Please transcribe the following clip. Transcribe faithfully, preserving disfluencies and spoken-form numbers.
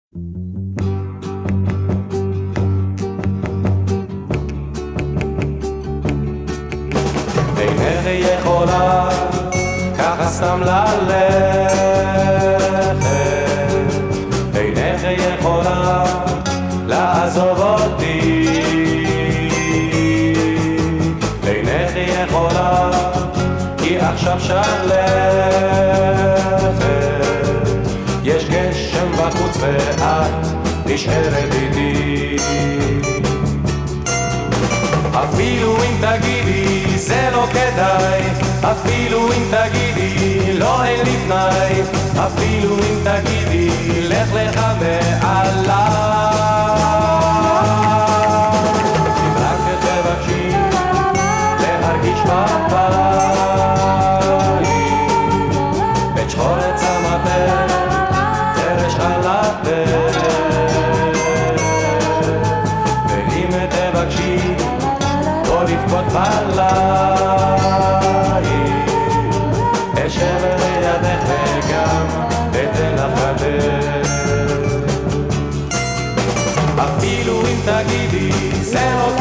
אינך יכולה ככה סתם ללכת, אינך יכולה לעזוב אותי, אינך יכולה כי עכשיו שלכת, יש גשם בחוץ ואת נשארת איתי. אפילו אם תגידי זה לא כדאי, אפילו אם תגידי לא אין לי תנאי, אפילו אם תגידי לך לך מעליי, אם רק תבקשי להרגיש בבית את שחור צמתך, חרש חלתך, ואם תבקשי לא לבכות בליל, אשב לידך וגם אתן לך גדר. אפילו אם תגידי זה לא